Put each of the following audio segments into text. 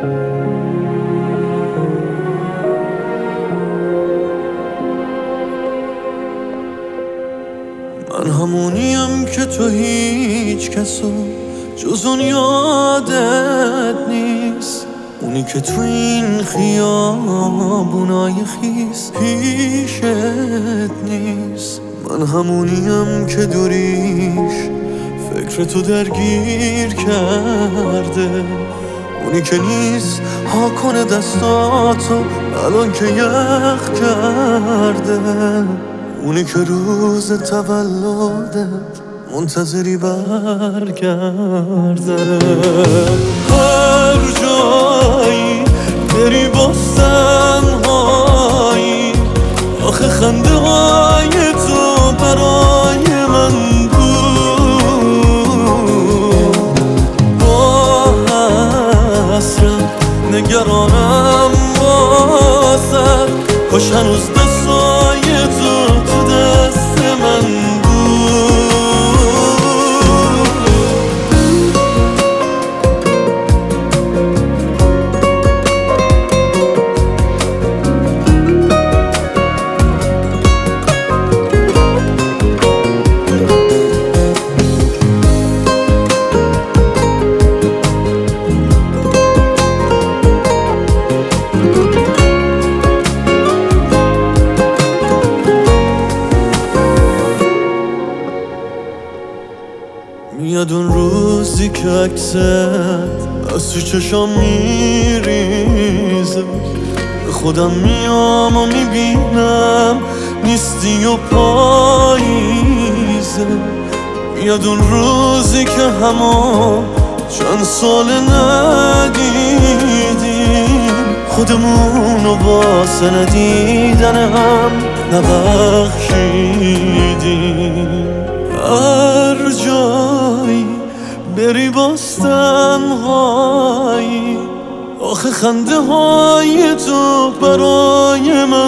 من همونیم که تو هیچ کسو جز اون یادت نیست، اونی که تو این خیابونای خیس پیشت نیست. من همونیم که دوریش فکر تو درگیر کرده، اونی که نیست ها کنه دستاتو الان که یخ کرده، اونی که روز تولدت منتظری برگرده. هر جایی بری باز تنهایی، آخه خنده های تو برای من بود. با حسرت نگرانم واسد، کاش هنوز دستای تو دست من میاد اون روزی که عکست از تو چشام میریزه، به خودم میام و میبینم نیستی و پاییزه. میاد اون روزی که همون چند سال ندیدیم، خودمونو واسه ندیدن هم نبخشیدیم. هر جایی بری باز تنهایی، آخه خنده های تو برای من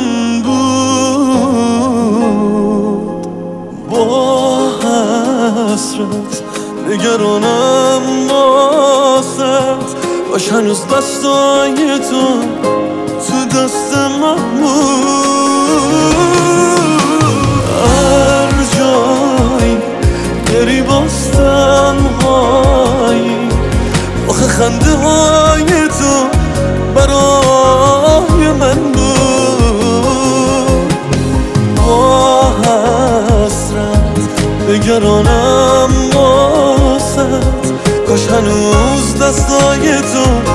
بود. با حسرت نگرانم واسد، کاش هنوز دستای تو دست من بود. هر جایی بری باز تنهایی، آخه خنده های تو برای من بود. با حسرت نگرانم واسد، کاش هنوز دستای تو